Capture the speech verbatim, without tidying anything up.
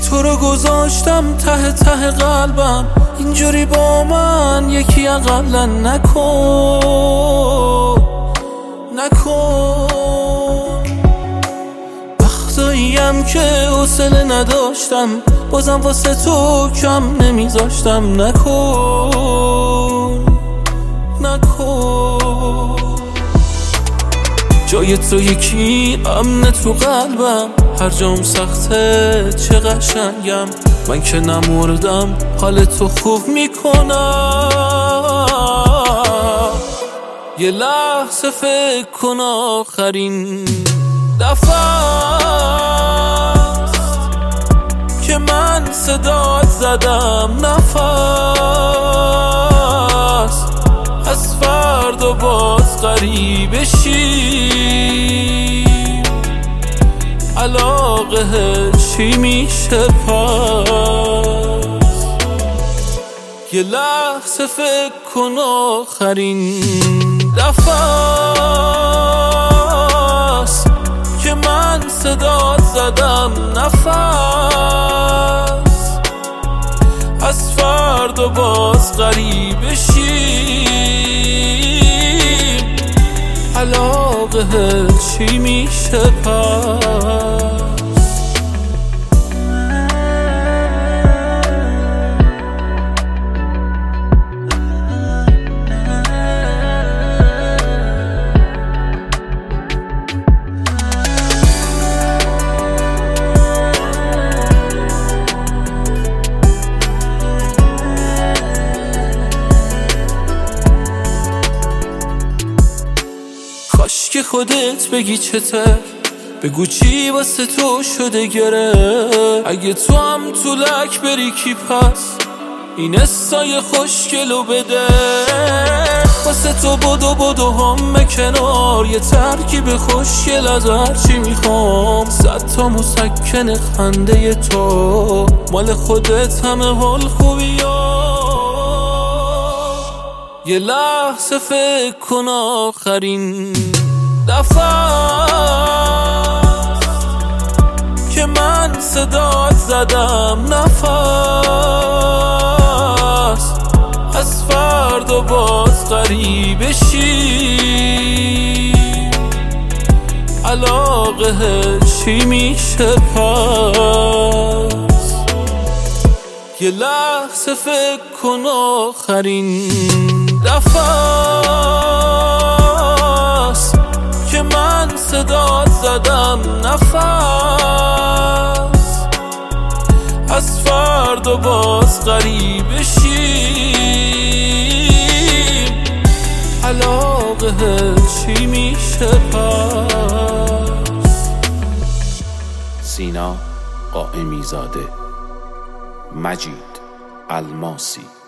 تو رو گذاشتم ته ته قلبم، اینجوری با من یکی اقلا نکن نکن. وقتاییم که حوصله نداشتم بازم واسه تو کم نمیذاشتم، نکن نکن. جای تو یکی امن تو قلبم، هر جام سخته چه قشنگم. من که نمردم حال تو خوب میکنم. یه لحظه فکر کن آخرین دفعه است که من صدات زدم نفس. از فردا باز غریبه شی، علاقه چی میشه پس؟ یه لحظه فکر کن آخرین دفعه است که من صدات زدم نفس. از فردا باز غریبه شی، علاقه چی میشه پس؟ کاش که خودت بگی چته، بگو چی واسه تو شده گره. اگه تو هم تو لک بری کی پس این استای خوشگلو بده. واسه تو بدو بدو هم کنار، یه ترکیب خوشگل از هرچی میخوام. صد تا مسکن خنده تو مال خودت همه حال خوبی ها. یه لحظه فکر کن آخرین دفعه که من صدات زدم نفس. از فردا باز غریبه شی، علاقه چی میشه پس؟ یه لحظه فکر کن آخرین دفعه است که من صدات زدم نفس. از فردا باز غریبه شی، علاقه چی میشه پس؟ سینا قائمی زاده، مجید الماسی.